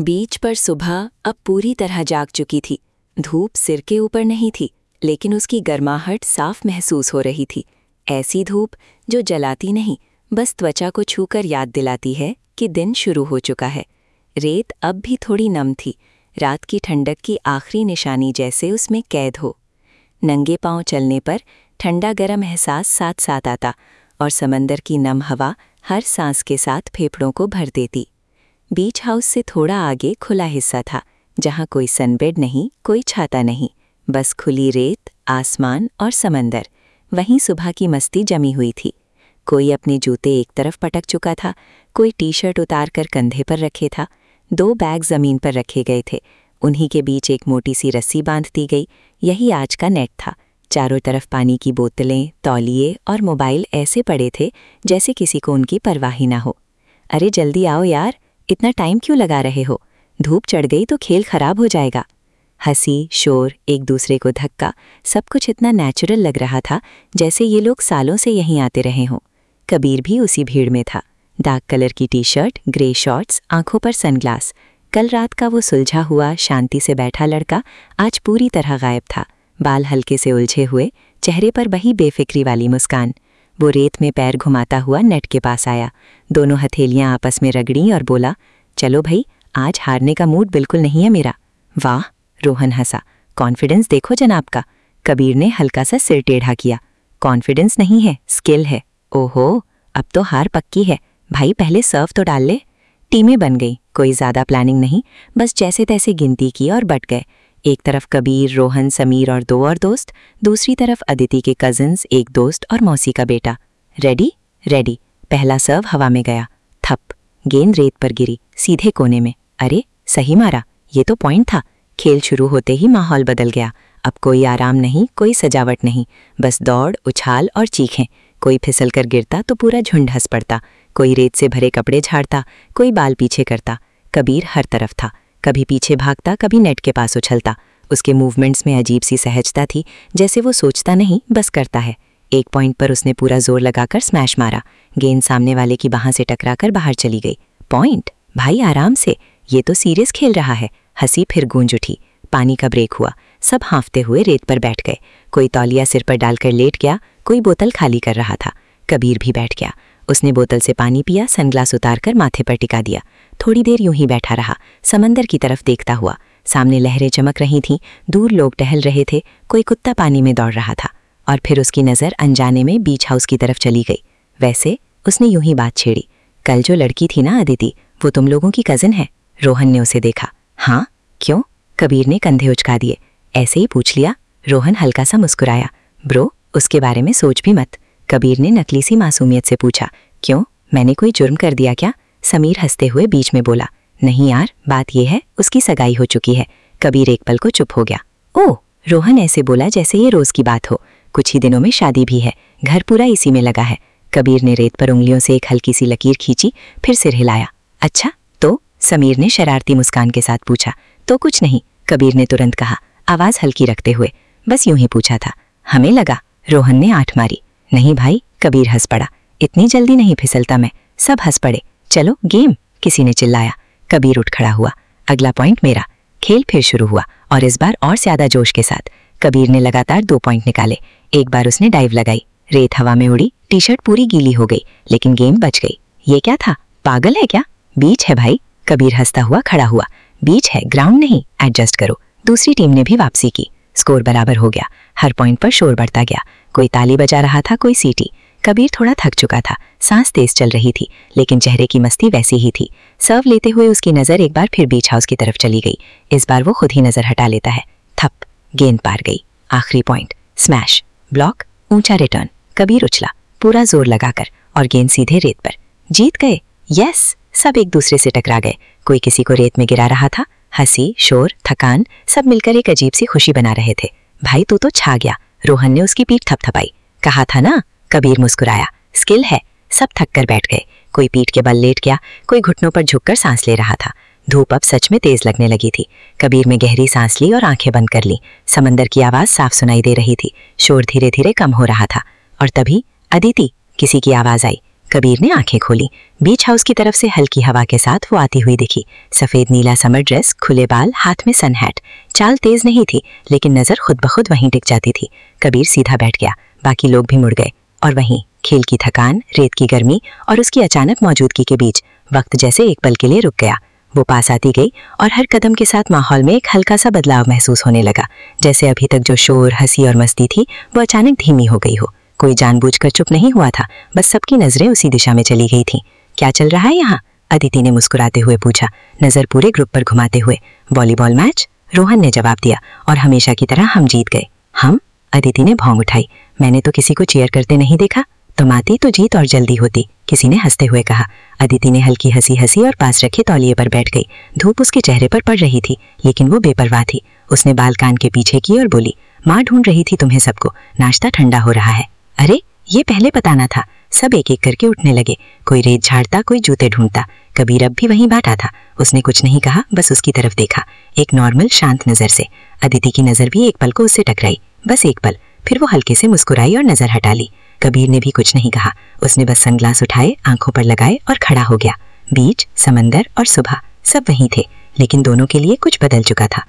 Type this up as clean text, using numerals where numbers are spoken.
बीच पर सुबह अब पूरी तरह जाग चुकी थी। धूप सिर के ऊपर नहीं थी, लेकिन उसकी गर्माहट साफ महसूस हो रही थी। ऐसी धूप जो जलाती नहीं, बस त्वचा को छूकर याद दिलाती है कि दिन शुरू हो चुका है। रेत अब भी थोड़ी नम थी, रात की ठंडक की आखिरी निशानी जैसे उसमें कैद हो। नंगे पांव चलने पर ठंडा गरम एहसास साथ साथ आता और समंदर की नम हवा हर सांस के साथ फेफड़ों को भर देती। बीच हाउस से थोड़ा आगे खुला हिस्सा था, जहाँ कोई सनबेड नहीं, कोई छाता नहीं, बस खुली रेत, आसमान और समंदर। वहीं सुबह की मस्ती जमी हुई थी। कोई अपने जूते एक तरफ पटक चुका था, कोई टी शर्ट उतार कर कंधे पर रखे था। 2 बैग जमीन पर रखे गए थे, उन्हीं के बीच एक मोटी सी रस्सी बांध दी गई। यही आज का नेट था। चारों तरफ पानी की बोतलें, तौलिए और मोबाइल ऐसे पड़े थे जैसे किसी को उनकी परवाह ही ना हो। अरे जल्दी आओ यार, इतना टाइम क्यों लगा रहे हो? धूप चढ़ गई तो खेल खराब हो जाएगा। हंसी, शोर, एक दूसरे को धक्का, सब कुछ इतना नेचुरल लग रहा था जैसे ये लोग सालों से यहीं आते रहे हों। कबीर भी उसी भीड़ में था। डार्क कलर की टी शर्ट, ग्रे शॉर्ट्स, आंखों पर सनग्लास। कल रात का वो सुलझा हुआ, शांति से बैठा लड़का आज पूरी तरह गायब था। बाल हल्के से उलझे हुए, चेहरे पर वही बेफिक्री वाली मुस्कान। वो रेत में पैर घुमाता हुआ नेट के पास आया, दोनों हथेलियां आपस में रगड़ी और बोला, चलो भाई, आज हारने का मूड बिल्कुल नहीं है मेरा। वाह, रोहन हंसा। कॉन्फिडेंस देखो जनाब का। कबीर ने हल्का सा सिर टेढ़ा किया। कॉन्फिडेंस नहीं है, स्किल है। ओहो, अब तो हार पक्की है। भाई पहले सर्व तो डाल ले। टीमें बन गई, कोई ज़्यादा प्लानिंग नहीं, बस जैसे तैसे गिनती की और बट गए। एक तरफ कबीर, रोहन, समीर और 2 और दोस्त, दूसरी तरफ अदिति के कजिन्स, एक दोस्त और मौसी का बेटा। रेडी? रेडी। पहला सर्व हवा में गया। थप। गेंद रेत पर गिरी, सीधे कोने में। अरे सही मारा, ये तो पॉइंट था। खेल शुरू होते ही माहौल बदल गया। अब कोई आराम नहीं, कोई सजावट नहीं, बस दौड़, उछाल और चीखें। कोई फिसल कर गिरता तो पूरा झुंड हंस पड़ता, कोई रेत से भरे कपड़े झाड़ता, कोई बाल पीछे करता। कबीर हर तरफ था, कभी पीछे भागता, कभी नेट के पास उछलता। उसके मूवमेंट्स में अजीब सी सहजता थी, जैसे वो सोचता नहीं, बस करता है। एक पॉइंट पर उसने पूरा जोर लगाकर स्मैश मारा। गेंद सामने वाले की बाह से टकराकर बाहर चली गई। पॉइंट? भाई आराम से, ये तो सीरियस खेल रहा है। हंसी फिर गूंज उठी। पानी का ब्रेक हुआ, सब हाँफते हुए रेत पर बैठ गए। कोई तौलिया सिर पर डालकर लेट गया, कोई बोतल खाली कर रहा था। कबीर भी बैठ गया। उसने बोतल से पानी पिया, सनग्लास उतारकर माथे पर टिका दिया। थोड़ी देर यूं ही बैठा रहा, समंदर की तरफ देखता हुआ। सामने लहरें चमक रही थीं, दूर लोग टहल रहे थे, कोई कुत्ता पानी में दौड़ रहा था। और फिर उसकी नज़र अनजाने में बीच हाउस की तरफ चली गई। वैसे उसने यूं ही बात छेड़ी, कल जो लड़की थी ना अदिति, वो तुम लोगों की कज़िन है? रोहन ने उसे देखा। हाँ, क्यों? कबीर ने कंधे उचका दिए। ऐसे ही पूछ लिया। रोहन हल्का सा मुस्कुराया। ब्रो, उसके बारे में सोच भी मत। कबीर ने नकली सी मासूमियत से पूछा। क्यों, मैंने कोई जुर्म कर दिया क्या? समीर हंसते हुए बीच में बोला। नहीं यार, बात यह है उसकी सगाई हो चुकी है। कबीर एक पल को चुप हो गया। ओह, रोहन ऐसे बोला जैसे ये रोज की बात हो। कुछ ही दिनों में शादी भी है, घर पूरा इसी में लगा है। कबीर ने रेत पर उंगलियों से एक हल्की सी लकीर खींची, फिर सिर हिलाया। अच्छा तो? समीर ने शरारती मुस्कान के साथ पूछा। तो कुछ नहीं, कबीर ने तुरंत कहा, आवाज हल्की रखते हुए। बस यूं ही पूछा था। हमें लगा। रोहन ने आंठ मारी। नहीं भाई, कबीर हंस पड़ा। इतनी जल्दी नहीं फिसलता मैं। सब हंस पड़े। चलो गेम, किसी ने चिल्लाया। कबीर उठ खड़ा हुआ। अगला पॉइंट मेरा। खेल फिर शुरू हुआ, और इस बार और ज्यादा जोश के साथ। कबीर ने लगातार 2 पॉइंट निकाले। एक बार उसने डाइव लगाई, रेत हवा में उड़ी, टी शर्ट पूरी गीली हो गई, लेकिन गेम बच गई। ये क्या था? पागल है क्या? बीच है भाई। कबीर हंसता हुआ खड़ा हुआ। बीच है, ग्राउंड नहीं, एडजस्ट करो। दूसरी टीम ने भी वापसी की। स्कोर बराबर हो गया। हर पॉइंट पर शोर बढ़ता गया। कोई ताली बजा रहा था, कोई सीटी। कबीर थोड़ा थक चुका था, सांस तेज चल रही थी, लेकिन चेहरे की मस्ती वैसी ही थी। सर्व लेते हुए उसकी नजर एक बार फिर बीच हाउस की तरफ चली गई। इस बार वो खुद ही नजर हटा लेता है। थप। गेंद पार गई। आखिरी पॉइंट। स्मैश। ब्लॉक। ऊंचा रिटर्न। कबीर उछला, पूरा जोर लगाकर, और गेंद सीधे रेत पर। जीत गए। यस। सब एक दूसरे से टकरा गए। कोई किसी को रेत में गिरा रहा था। हंसी, शोर, थकान, सब मिलकर एक अजीब सी खुशी बना रहे थे। भाई तू तो छा गया। रोहन ने उसकी पीठ थपथपाई। कहा था ना? कबीर मुस्कुराया। स्किल है। सब थक कर बैठ गए। कोई पीठ के बल लेट गया, कोई घुटनों पर झुककर सांस ले रहा था। धूप अब सच में तेज लगने लगी थी। कबीर ने गहरी सांस ली और आंखें बंद कर ली। समंदर की आवाज साफ सुनाई दे रही थी। शोर धीरे धीरे कम हो रहा था। और तभी अदिति, किसी की आवाज आई। कबीर ने आंखें खोली। बीच हाउस की तरफ से हल्की हवा के साथ वो आती हुई दिखी। सफेद नीला समर ड्रेस, खुले बाल, हाथ में सन हैट। चाल तेज नहीं थी, लेकिन नजर खुद ब खुद वहीं टिक जाती थी। कबीर सीधा बैठ गया। बाकी लोग भी मुड़ गए। और वहीं खेल की थकान, रेत की गर्मी और उसकी अचानक मौजूदगी के बीच वक्त जैसे एक पल के लिए रुक गया। वो पास आती गई और हर कदम के साथ माहौल में एक हल्का सा बदलाव महसूस होने लगा। जैसे अभी तक जो शोर, हंसी और मस्ती थी वो अचानक धीमी हो गई हो। कोई जानबूझकर चुप नहीं हुआ था, बस सबकी नजरें उसी दिशा में चली गई थीं। क्या चल रहा है यहाँ? अदिति ने मुस्कुराते हुए पूछा, नजर पूरे ग्रुप पर घुमाते हुए। वॉलीबॉल मैच, रोहन ने जवाब दिया। और हमेशा की तरह हम जीत गए। हम? अदिति ने भौं उठाई। मैंने तो किसी को चीयर करते नहीं देखा। तुम आती तो जीत और जल्दी होती, किसी ने हंसते हुए कहा। अदिति ने हल्की हंसी हंसी और पास रखे तौलिए पर बैठ गई। धूप उसके चेहरे पर पड़ रही थी, लेकिन वो बेपरवाह थी। उसने बाल कान के पीछे की और बोली, माँ ढूंढ रही थी तुम्हें सबको, नाश्ता ठंडा हो रहा है। अरे, ये पहले बताना था। सब एक एक करके उठने लगे। कोई रेत झाड़ता, कोई जूते ढूंढता। कबीर अब भी वहीं बैठा था। उसने कुछ नहीं कहा, बस उसकी तरफ देखा, एक नॉर्मल शांत नजर से। अदिति की नजर भी एक पल को उससे टकराई, बस एक पल। फिर वो हल्के से मुस्कुराई और नजर हटा ली। कबीर ने भी कुछ नहीं कहा। उसने बस सनग्लास उठाए, आंखों पर लगाए और खड़ा हो गया। बीच, समंदर और सुबह सब वहीं थे, लेकिन दोनों के लिए कुछ बदल चुका था।